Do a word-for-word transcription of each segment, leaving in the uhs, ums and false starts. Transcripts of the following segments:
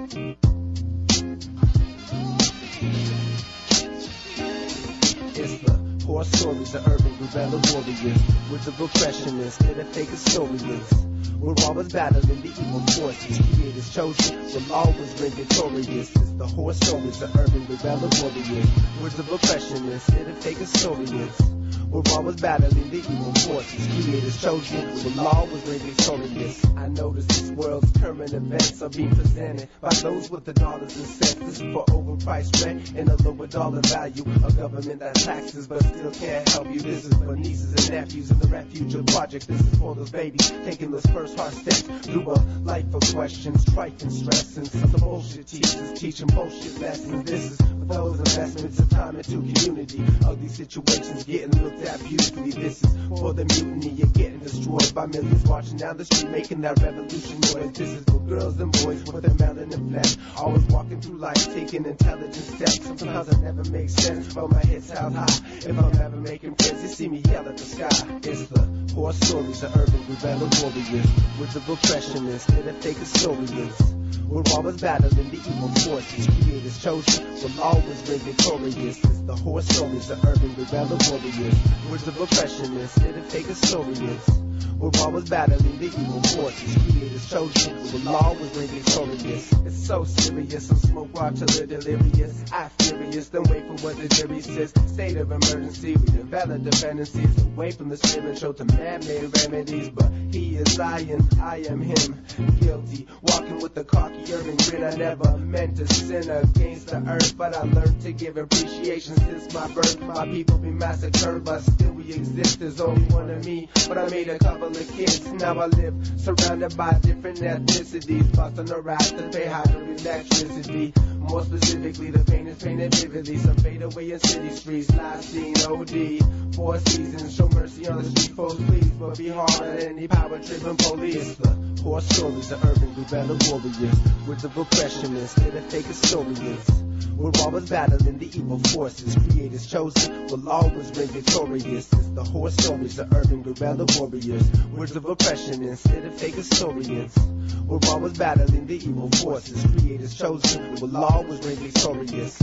It's the horror stories of urban guerrilla warriors, words of oppressionists, that are fake historians. We're always battling the evil forces, creators chosen will always ring victorious. It's the horror stories of urban guerrilla warriors, words of oppressionists, that are fake historians. We're always battling the evil forces, creators chosen will always ring victorious. I notice this world's current events are being presented by those with the dollars and cents. This is for overpriced rent and a lower dollar value. A government that taxes but still can't help you. This is for nieces and nephews in the refuge of project. This is for those babies taking those first hard steps through a life of questions, strife and stress, and some bullshit teachers teaching bullshit lessons. This is for those investments of time into community. Ugly situations getting looked at beautifully. This is for the mutiny. You're getting destroyed by millions watching down the street making that revolution noise. This is for girls and boys with their melanin flesh, always walking through life taking intelligent steps. Sometimes it never makes sense, but my head's held high. If I'm ever making friends, you see me yell at the sky. It's the horror stories of urban guerrilla warriors, words of oppressionists, that are fake historians. We're always battling the evil forces, creators chosen will always ring victorious. It's the horror stories of urban guerrilla warriors, words of oppressionists, that are fake historians. We're always battling the evil forces, creators chosen will always ring victorious. It's so serious, some smoke watch till they're delirious. I furious, then wait for what the jury says. State of emergency, we develop dependencies away from the spiritual to man-made remedies. But he is I and I am him, guilty, walking with a cocky urban grin. I never meant to sin against the earth, but I learned to give appreciation since my birth. My people be massacred, but still we exist. There's only one of me, but I made a couple of kids. Now I live surrounded by different ethnicities, busting the rap to pay hydroelectricity. More specifically, the pain is painted vividly. Some fade away in city streets, last seen O D. Four seasons, show mercy on the street folks, please, but be hard on any power-driven police. The horror stories of urban guerrilla warriors, words of oppressionists, that are fake historians. We're always battling the evil forces, creators chosen will always ring victorious. It's the horror stories of urban guerrilla warriors, words of oppressionists, that are fake historians. We're always battling the evil forces, creators chosen will always ring victorious.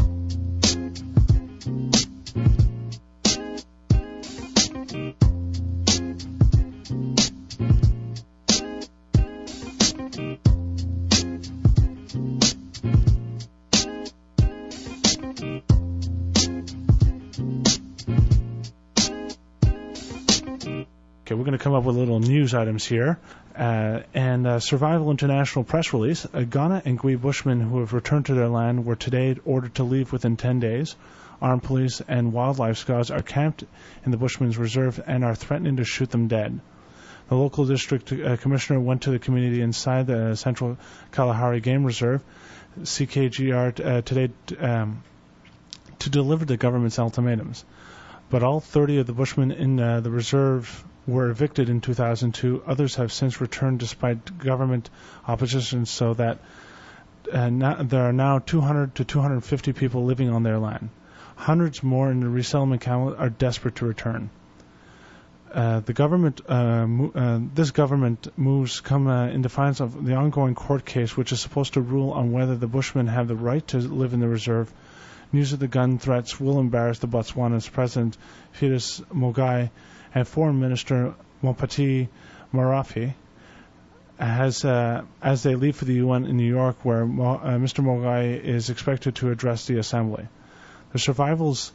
Okay, we're going to come up with little news items here. Uh, and uh, Survival International press release, uh, Ghana and Gui Bushmen who have returned to their land were today ordered to leave within ten days. Armed police and wildlife scouts are camped in the Bushmen's reserve and are threatening to shoot them dead. The local district uh, commissioner went to the community inside the Central Kalahari Game Reserve, C K G R, uh, today um, to deliver the government's ultimatums. But all thirty of the Bushmen in uh, the reserve were evicted in two thousand two. Others have since returned despite government opposition, so that uh, now, there are now two hundred to two hundred fifty people living on their land. Hundreds more in the resettlement camp are desperate to return. Uh, the government, uh, mo- uh, this government moves come uh, in defiance of the ongoing court case, which is supposed to rule on whether the Bushmen have the right to live in the reserve. News of the gun threats will embarrass the Botswana's president, Fetus Mogai, and Foreign Minister Mopati Marafi, has, uh, as they leave for the U N in New York, where Mo- uh, Mister Mogai is expected to address the assembly. The survivals,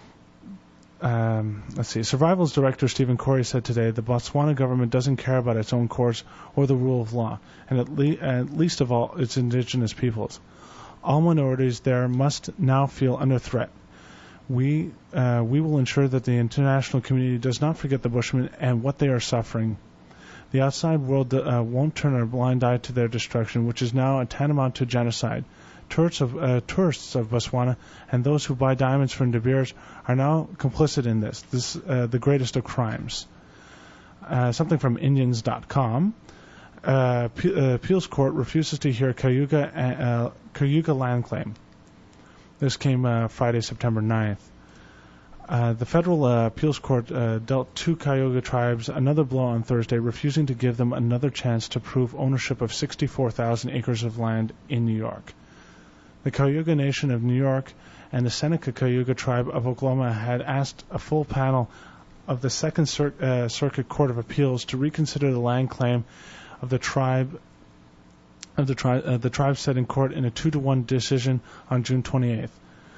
um, let's see, survivals director Stephen Corey said today the Botswana government doesn't care about its own courts or the rule of law, and at, le- at least of all, its indigenous peoples. All minorities there must now feel under threat. We uh, we will ensure that the international community does not forget the Bushmen and what they are suffering. The outside world uh, won't turn a blind eye to their destruction, which is now a tantamount to genocide. Tourists of, uh, tourists of Botswana and those who buy diamonds from De Beers are now complicit in this, this uh, the greatest of crimes. Uh, something from Indians dot com. Uh, P- uh, Appeals Court refuses to hear Cayuga, uh, Cayuga land claim. This came uh, Friday, September ninth. Uh, the federal uh, appeals court uh, dealt two Cayuga tribes another blow on Thursday, refusing to give them another chance to prove ownership of sixty-four thousand acres of land in New York. The Cayuga Nation of New York and the Seneca Cayuga tribe of Oklahoma had asked a full panel of the Second Cir- uh, Circuit Court of Appeals to reconsider the land claim of the tribe. Of the tribe, uh, the tribe said in court in a two to one decision on June twenty-eighth.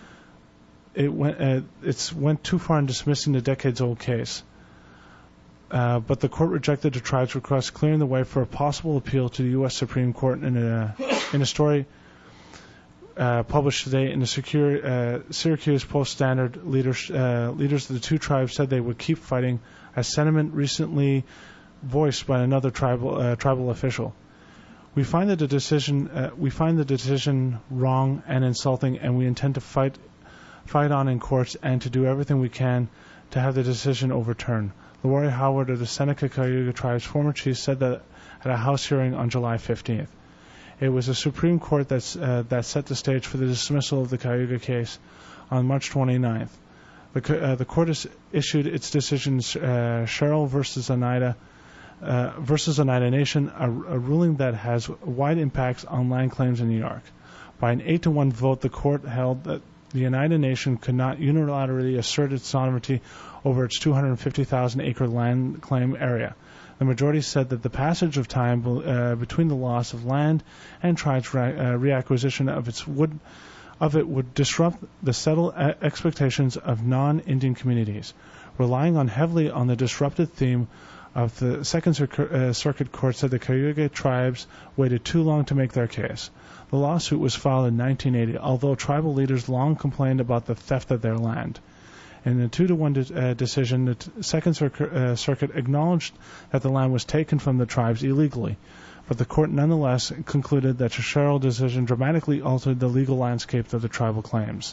It went, uh, it's went too far in dismissing the decades-old case. Uh, but the court rejected the tribe's request, clearing the way for a possible appeal to the U S Supreme Court in a, in a story uh, published today in the Secure, uh, Syracuse Post-Standard. Leaders, uh, leaders of the two tribes said they would keep fighting, a sentiment recently voiced by another tribal, uh, tribal official. We find that the decision, uh, we find the decision wrong and insulting, and we intend to fight fight on in courts and to do everything we can to have the decision overturned. Lori Howard of the Seneca Cayuga tribe's former chief said that at a House hearing on July fifteenth. It was the Supreme Court that's, uh, that set the stage for the dismissal of the Cayuga case on March twenty-ninth. The, uh, the court has issued its decision, uh, Sherrill versus Oneida, uh, versus Oneida Nation, a, a ruling that has wide impacts on land claims in New York. By an eight to one vote, the court held that the Oneida Nation could not unilaterally assert its sovereignty over its two hundred fifty thousand acre land claim area. The majority said that the passage of time uh, between the loss of land and tribes' re- uh, reacquisition of its would of it would disrupt the settled a- expectations of non-Indian communities. Relying on heavily on the disrupted theme of the Second Cir- uh, Circuit Court said the Cayuga tribes waited too long to make their case. The lawsuit was filed in nineteen eighty, although tribal leaders long complained about the theft of their land. In a two to one de- uh, decision, the t- Second Circuit, uh, Circuit acknowledged that the land was taken from the tribes illegally, but the court nonetheless concluded that the Sherrill decision dramatically altered the legal landscape of the tribal claims.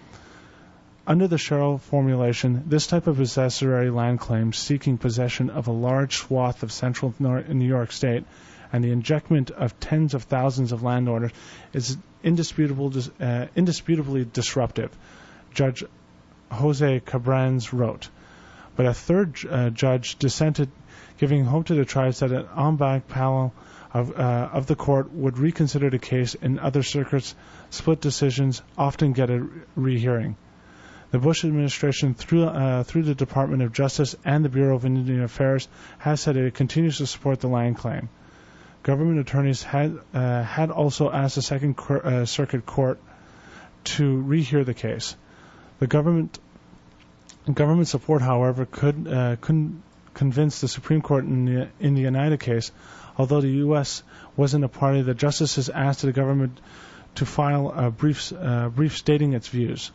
Under the Sherrill formulation, this type of possessory land claim seeking possession of a large swath of central New York State and the injectment of tens of thousands of landowners is indisputable, uh, indisputably disruptive, Judge Jose Cabrans wrote. But a third uh, judge dissented, giving hope to the tribes that an en banc panel of, uh, of the court would reconsider the case. In other circuits, split decisions often get a rehearing. The Bush administration, through, uh, through the Department of Justice and the Bureau of Indian Affairs, has said it continues to support the land claim. Government attorneys had uh, had also asked the Second Cor- uh, Circuit Court to rehear the case. The government government support, however, could uh, couldn't convince the Supreme Court in the in the Oneida case. Although the U S wasn't a party, the justices asked the government to file a brief uh, brief stating its views.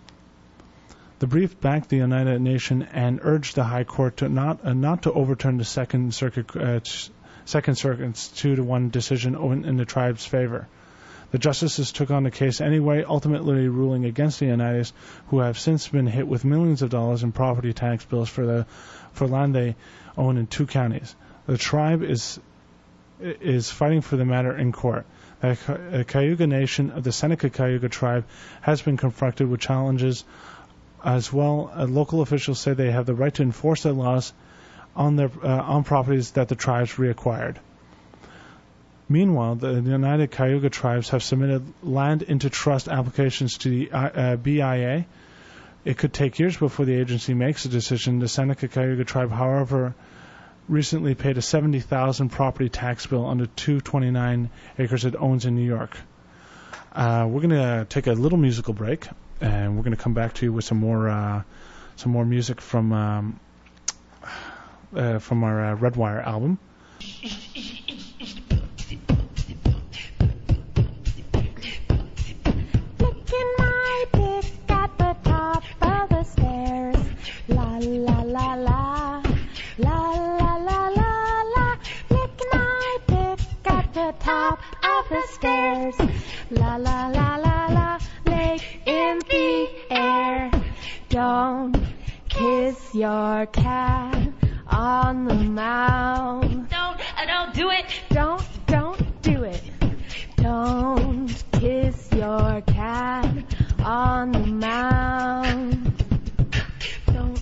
The brief backed the Oneida Nation and urged the High Court to not uh, not to overturn the Second Circuit. Uh, Second Circuit's two to one decision in the tribe's favor. The justices took on the case anyway, ultimately ruling against the Oneidas, who have since been hit with millions of dollars in property tax bills for the for land they own in two counties. The tribe is is fighting for the matter in court. The Cayuga Nation of the Seneca Cayuga tribe has been confronted with challenges as well. Uh, local officials say they have the right to enforce their laws on their uh, on properties that the tribes reacquired. Meanwhile, the, the United Cayuga tribes have submitted land into trust applications to the uh, B I A. It could take years before the agency makes a decision. The Seneca Cayuga tribe, however, recently paid a seventy thousand dollars property tax bill on the two hundred twenty-nine acres it owns in New York. Uh, we're going to take a little musical break, and we're going to come back to you with some more uh, some more music from um, uh, from our uh, Redwire album. Top of the stairs, la la la la la, leg in the air. Don't kiss your cat on the mouth. Don't, uh, don't do it. Don't, don't do it. Don't kiss your cat on the mouth. Don't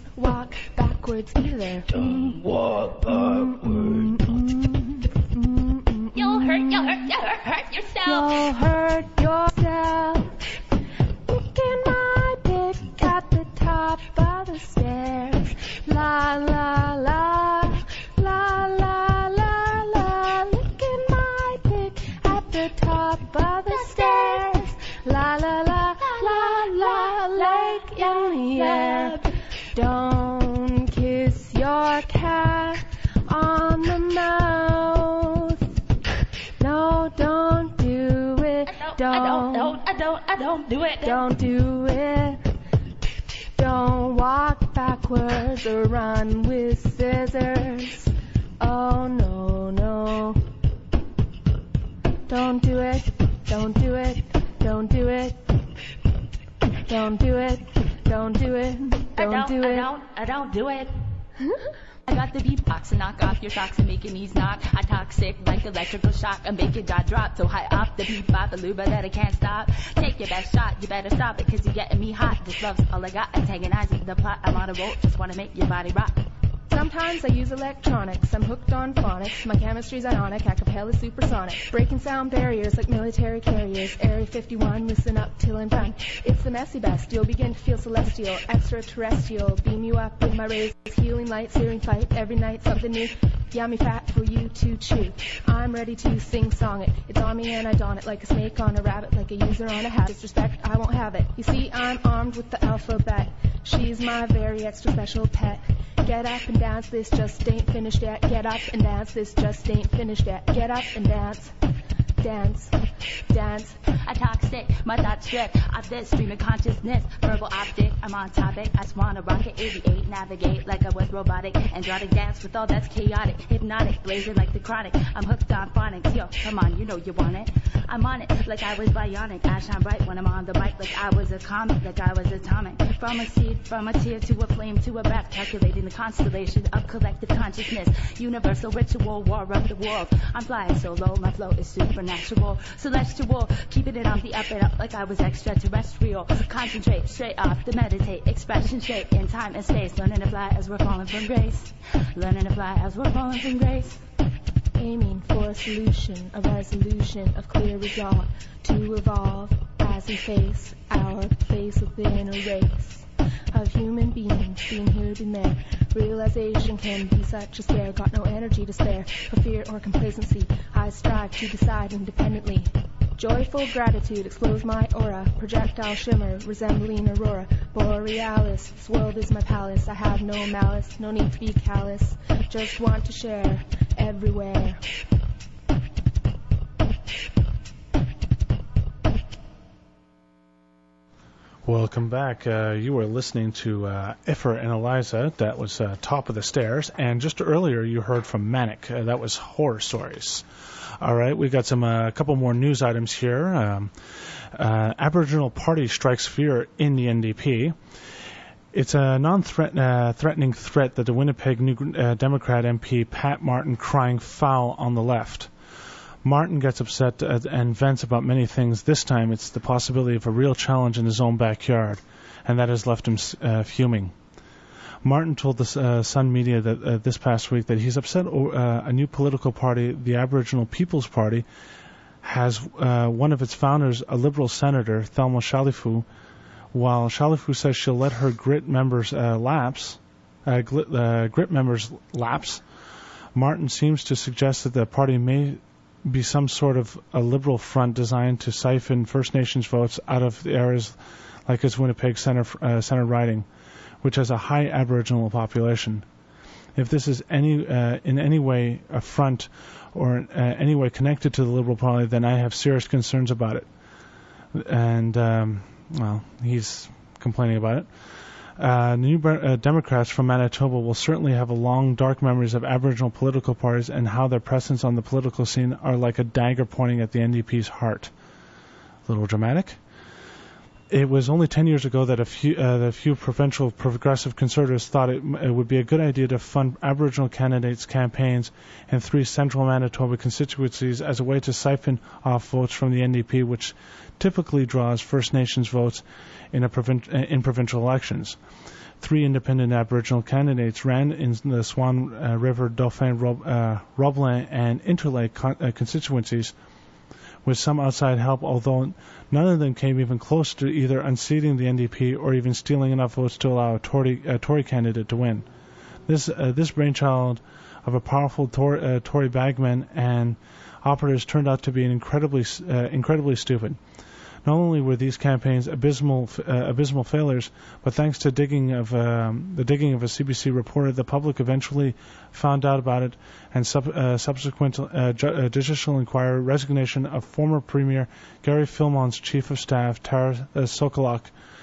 backwards either. Don't walk backwards. You'll hurt, you'll hurt, you'll hurt, hurt yourself. You'll hurt yourself. Look in my pic at the top of the stairs. La la la, la la la la. Look in my pic at the top of the stairs. La la la la la, like in the air. Don't kiss your cat on the mouth. No, don't do it. Don't, I don't, don't, I don't, I don't do it. Don't do it. Don't walk backwards or run with scissors. Oh no, no. Don't do it. Don't do it. Don't do it. Don't do it. Don't do it. Don't I don't, do I it. don't, I don't do it. I got the beatbox and knock off your socks and make your knees knock. I talk sick like electrical shock and make your jaw drop so high off the beat bop, aluba that I can't stop. Take your best shot, you better stop it cause you're getting me hot. This love's all I got, antagonizing the plot. I'm on a roll, just wanna make your body rock. Sometimes I use electronics, I'm hooked on phonics. My chemistry's ionic, acapella supersonic. Breaking sound barriers like military carriers. Area fifty-one, listen up till I'm done. It's the messy best, you'll begin to feel celestial, extraterrestrial. Beam you up with my rays, healing light, searing fight. Every night something new, yummy fat for you to chew. I'm ready to sing song it, it's on me and I don it. Like a snake on a rabbit, like a user on a hat. Disrespect, I won't have it. You see, I'm armed with the alphabet. She's my very extra special pet. Get up and dance, this just ain't finished yet. Get up and dance, this just ain't finished yet. Get up and dance, dance, dance. I talk sick, my thoughts strip off this stream of consciousness. Verbal optic, I'm on topic. I just wanna rocket, aviate, navigate like I was robotic. Androtic dance with all that's chaotic, hypnotic, blazing like the chronic. I'm hooked on phonics, yo, come on, you know you want it. I'm on it like I was bionic. I shine bright when I'm on the mic like I was a comet, like I was atomic. From a seed, from a tear to a flame to a breath, calculating the constellation of collective consciousness. Universal ritual, war of the world. I'm flying so low, my flow is supernatural, celestial, keeping it on the up and up like I was extraterrestrial. Concentrate, straight off, the meditate, expression straight in time and space. Learning to fly as we're falling from grace. Learning to fly as we're falling from grace. Aiming for a solution, a resolution of clear resolve to evolve as we face our place within a race of human beings being here and there. Realization can be such a scare, got no energy to spare for fear or complacency. I strive to decide independently. Joyful gratitude explodes my aura, projectile shimmer resembling aurora borealis. This world is my palace, I have no malice, no need to be callous, just want to share everywhere. Welcome back. Uh, you were listening to uh, Iffer and Eliza. That was uh, Top of the Stairs. And just earlier you heard from Manic. Uh, that was Horror Stories. All right, we got some a uh, couple more news items here. Um, uh, Aboriginal Party strikes fear in the N D P. It's a non-threatening uh, threat that the Winnipeg New uh, Democrat M P Pat Martin crying foul on the left. Martin gets upset uh, and vents about many things. This time it's the possibility of a real challenge in his own backyard, and that has left him uh, fuming. Martin told the uh, Sun Media that uh, this past week that he's upset uh, a new political party, the Aboriginal People's Party, has uh, one of its founders, a Liberal senator, Thelma Shalifu. While Shalifu says she'll let her Grit members uh, lapse, uh, gl- uh, Grit members lapse, Martin seems to suggest that the party may be some sort of a Liberal front designed to siphon First Nations votes out of the areas like its Winnipeg Centre, uh, Centre riding, which has a high Aboriginal population. If this is any uh, in any way a front or uh, any way connected to the Liberal Party, then I have serious concerns about it. And, um, well, he's complaining about it. Uh, new uh, Democrats from Manitoba will certainly have a long, dark memories of Aboriginal political parties and how their presence on the political scene are like a dagger pointing at the N D P's heart. A little dramatic. it was only ten years ago that a few, uh, the few provincial progressive conservatives thought it, it would be a good idea to fund Aboriginal candidates' campaigns in three central Manitoba constituencies as a way to siphon off votes from the N D P, which typically draws First Nations votes in, a provin- in provincial elections. Three independent Aboriginal candidates ran in the Swan uh, River, Dauphin, Rob, uh, Roblin, and Interlake con- uh, constituencies with some outside help, although none of them came even close to either unseating the N D P or even stealing enough votes to allow a Tory, a Tory candidate to win. This uh, this brainchild of a powerful Tory, uh, Tory bagman and operatives turned out to be an incredibly uh, incredibly stupid. Not only were these campaigns abysmal uh, abysmal failures, but thanks to digging of um, the digging of a C B C reporter, the public eventually found out about it, and sub, uh, subsequent uh, ju- uh, judicial inquiry, resignation of former Premier Gary Filmon's chief of staff Tara uh, Sokolok,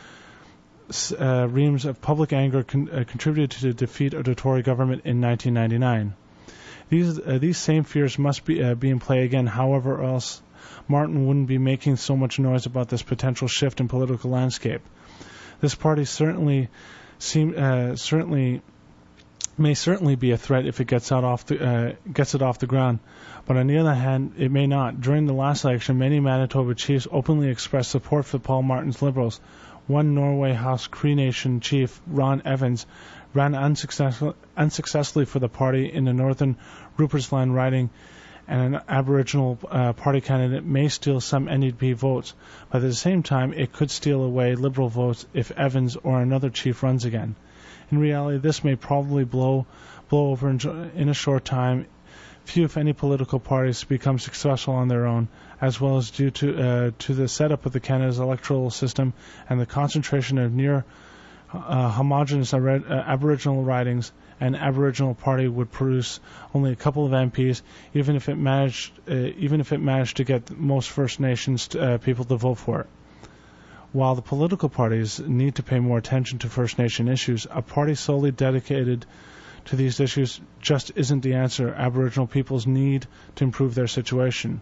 uh, reams of public anger con- uh, contributed to the defeat of the Tory government in nineteen ninety-nine. These uh, these same fears must be uh, be in play again, however else Martin wouldn't be making so much noise about this potential shift in political landscape. This party certainly seem uh, certainly may certainly be a threat if it gets out off the uh, gets it off the ground, but on the other hand, it may not. During the last election, many Manitoba chiefs openly expressed support for Paul Martin's Liberals. One Norway House Cree Nation chief, Ron Evans, ran unsuccessful, unsuccessfully for the party in the northern Rupert's Land riding, and an Aboriginal uh, party candidate may steal some N D P votes, but at the same time it could steal away Liberal votes if Evans or another chief runs again. In reality, this may probably blow blow over in, in a short time. Few, if any, political parties become successful on their own, as well as due to uh, to the setup of the Canada's electoral system and the concentration of near uh, homogeneous uh, Aboriginal ridings. An Aboriginal party would produce only a couple of M Ps, even if it managed, uh, even if it managed to get most First Nations uh, people to vote for it. While the political parties need to pay more attention to First Nation issues, a party solely dedicated to these issues just isn't the answer. Aboriginal peoples need to improve their situation.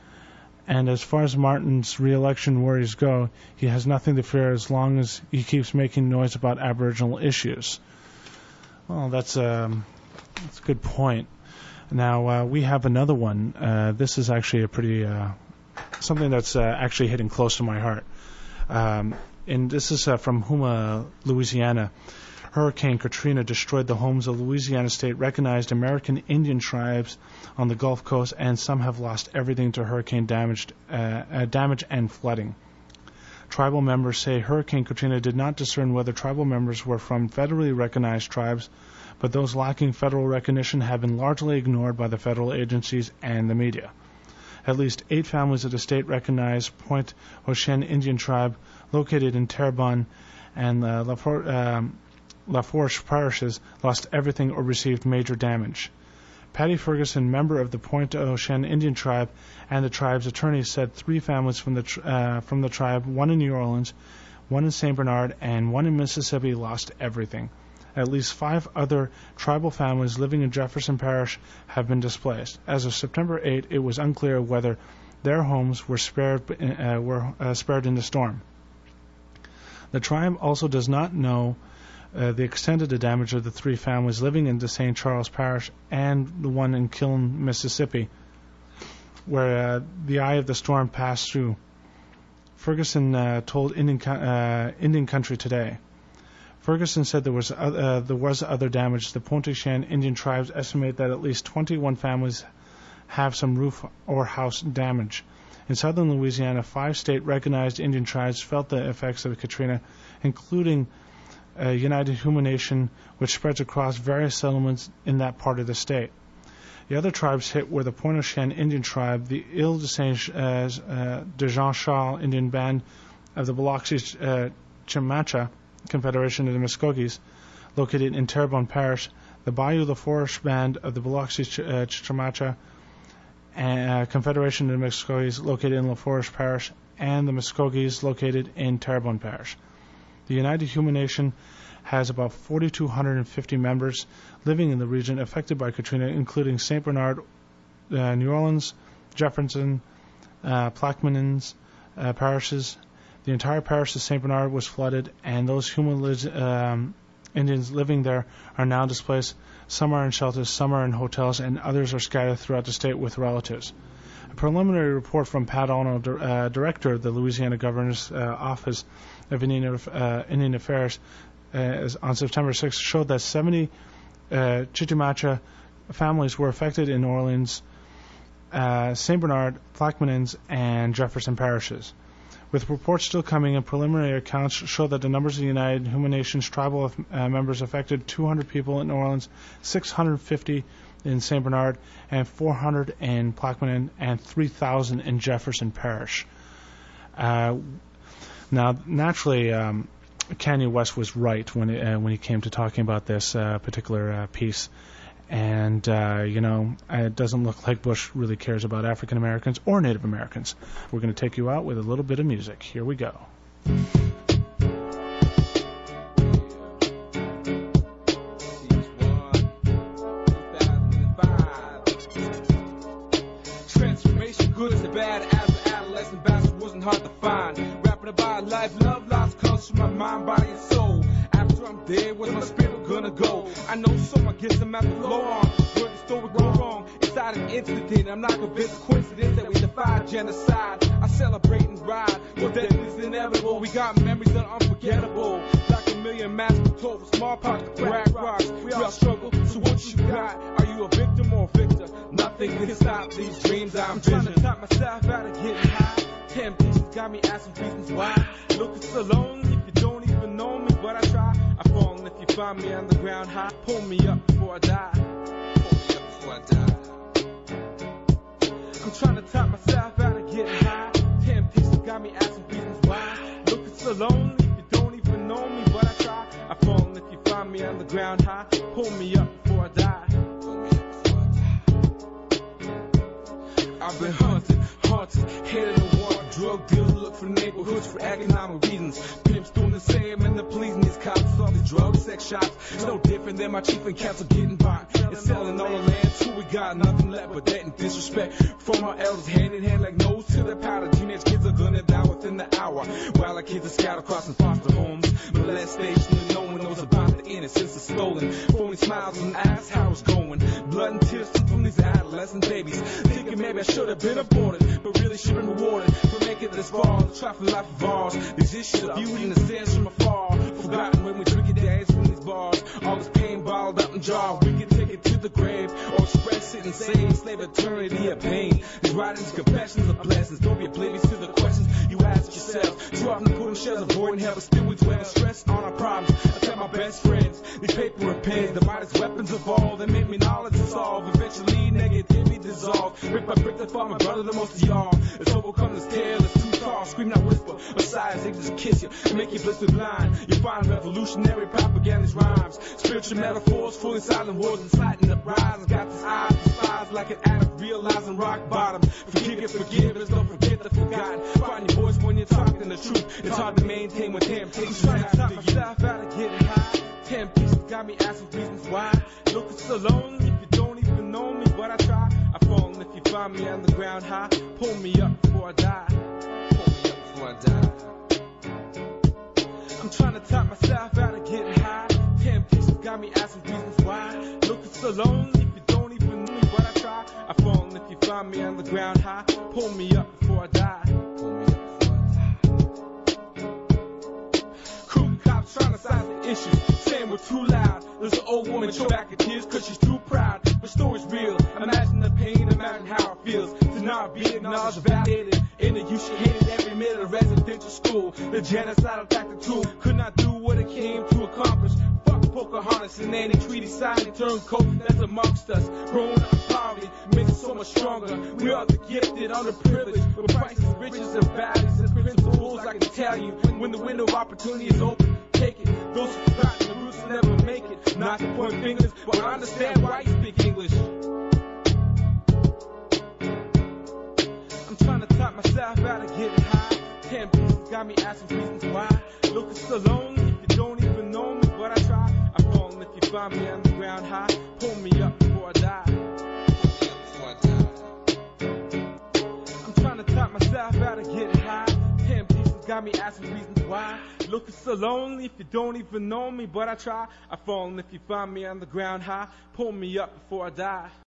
And as far as Martin's re-election worries go, he has nothing to fear as long as he keeps making noise about Aboriginal issues. Well, that's, um, that's a good point. Now, uh, we have another one. Uh, this is actually a pretty, uh, something that's uh, actually hitting close to my heart. Um, and this is uh, from Houma, Louisiana. Hurricane Katrina destroyed the homes of Louisiana state-recognized American Indian tribes on the Gulf Coast, and some have lost everything to hurricane damaged, uh, uh, damage and flooding. Tribal members say Hurricane Katrina did not discern whether tribal members were from federally recognized tribes, but those lacking federal recognition have been largely ignored by the federal agencies and the media. At least eight families of the state-recognized Pointe aux Chênes Indian tribe, located in Terrebonne and uh, La, For- um, La Fourche parishes, lost everything or received major damage. Patty Ferguson, member of the Pointe aux Chênes Indian tribe, and the tribe's attorney said three families from the tr- uh, from the tribe, one in New Orleans, one in Saint Bernard, and one in Mississippi, lost everything. At least five other tribal families living in Jefferson Parish have been displaced. As of September eighth, it was unclear whether their homes were spared uh, were uh, spared in the storm. The tribe also does not know Uh, the extent of the damage of the three families living in the Saint Charles Parish and the one in Kiln, Mississippi, where uh, the eye of the storm passed through. Ferguson uh, told Indian, uh, Indian Country Today. Ferguson said there was uh, there was other damage. The Pointe aux Chênes Indian tribes estimate that at least twenty-one families have some roof or house damage. In southern Louisiana, five state-recognized Indian tribes felt the effects of Katrina, including Uh, United Houma Nation, which spreads across various settlements in that part of the state. The other tribes hit were the Pointe aux Chênes Indian tribe, the Ile de Saint uh, de Jean Charles Indian Band of the Biloxi uh, Chamacha Confederation of the Muskogees, located in Terrebonne Parish, the Bayou La Fourche Band of the Biloxi Ch- uh, Chamacha uh, Confederation of the Muskogees, located in La Fourche Parish, and the Muskogees, located in Terrebonne Parish. The United Houma Nation has about four thousand two hundred fifty members living in the region affected by Katrina, including Saint Bernard, uh, New Orleans, Jefferson, uh, Plaquemines uh, parishes, The entire parish of Saint Bernard was flooded, and those Huma um, Indians living there are now displaced. Some are in shelters, some are in hotels, and others are scattered throughout the state with relatives. A preliminary report from Pat Ono, uh, director of the Louisiana Governor's uh, Office of Indian, uh, Indian Affairs, uh, on September sixth, showed that seventy uh, Chitimacha families were affected in New Orleans, uh, Saint Bernard, Plaquemines, and Jefferson parishes. With reports still coming in, preliminary accounts show that the numbers of the United Huma Nations tribal uh, members affected two hundred people in New Orleans, six hundred fifty in Saint Bernard, and four hundred in Plaquemine, and three thousand in Jefferson Parish. Uh, now, naturally, um, Kanye West was right when it, uh, when he came to talking about this uh, particular uh, piece. And, uh, you know, it doesn't look like Bush really cares about African Americans or Native Americans. We're going to take you out with a little bit of music. Here we go. Transformation, good as bad, as an adolescent bastard wasn't hard to find. Rapping about life, love lost comes from my mind, body, and soul. After I'm dead, where's my spirit gonna go? I know some, I guess I'm at the flow on. Where the story go wrong, inside an incident. I'm not convinced coincidence that we defy genocide. I celebrate and ride, well death is inevitable. We got memories that are unforgettable. Like a million masks told for smallpox, crack rocks. We all struggle, so what you got? Are you a victim or a victor? Nothing can stop these dreams I'm trying to top myself out of getting high. Temptations got me asking reasons why. Looking so lonely if you don't even know me, but I try. I fall if you find me on the ground high. Pull me up before I die. Pull me up before I die. I'm trying to top myself out of getting high. Temptations got me asking reasons why. Looking so lonely if you don't even know me, but I try. I fall if you find me on the ground high. Pull me up before I die. Pull me up before I die. I've been hunted, haunted, headed to war. Drug dealers look for neighborhoods for economic reasons. Pimps doing the same and the police and these cops off the drug sex shops. It's no different than my chief and council getting by and selling all the land till we got nothing left but that and disrespect from our elders, hand in hand like nose to the powder. Teenage kids are gonna die within the hour while our kids are scattered across in foster homes. Molestation and no one knows about the innocence is stolen. Phony smiles and asks how it's going. Blood and tears from these adolescent babies. Thinking maybe I should have been aborted, but really should have been rewarded for making it this far. The trifling life of ours. These issues of beauty and the stands from afar. Forgotten when we drink it, dance from these bars. All this pain bottled up and jarred. We can take it to the grave or express it and say slave eternity of pain. These writings, confessions of blessings. Don't be oblivious to the questions you ask yourself. Too often putting shells, avoiding hell, but still we dwell in stress on our problems. I tell my best friends, these paper and pens, the mightiest weapons of all that make me knowledge to solve. Eventually negativity dissolve. Brick by brick, the fall my brother, the most of y'all. Let's overcome this tale, it's too tall. Scream, not whisper. Besides, they just kiss you and make you blistered blind. You find revolutionary propagandist rhymes, spiritual metaphors, fully silent words, inciting the rise. Got this eye despised like an addict, realizing rock bottom. Forgive and forgive, let's don't forget the forgotten. Find your voice when you're talking the truth. It's hard to maintain when temptations trying to top myself out of getting high. Temptations got me asking reasons why. Looking so lonely if you don't even know me, but I try. I fall if you find me on the ground high. Pull me up before I die. Pull me up before I die. I'm trying to top myself out of getting high. Temptations got me asking reasons why. Looking so lonely if you don't even know me, but I try. I fall if you find me on the ground high. Pull me up before I die. Pull me up before I die. Crew cops trying to silence the issues, saying we're too loud. There's an old woman choke back her tears cause she's too proud. But story's real. Imagine the pain, imagine how it feels to not be acknowledged, validated. In the use she hated every minute of residential school. The genocidal tactic tool could not do what it came to accomplish. Fuck Pocahontas and any treaty signing turncoat that's amongst us. Growing up in poverty makes us so much stronger. We are the gifted, underprivileged, with prices, riches, and values and principles. I can tell you, when the window of opportunity is open, take it. Those who forgotten the roots never make it. Not to point fingers, but I understand why you speak English. I'm trying to top myself out of getting high. Temptations got me asking reasons why. Looking so lonely if you don't even know me, but I try. I fall if you find me on the ground high. Pull me up before I die. Pull me up before I die. I'm trying to top myself out of getting high. Temptations got got me asking reasons why. Looking so lonely if you don't even know me, but I try. I fall, and if you find me on the ground high, pull me up before I die.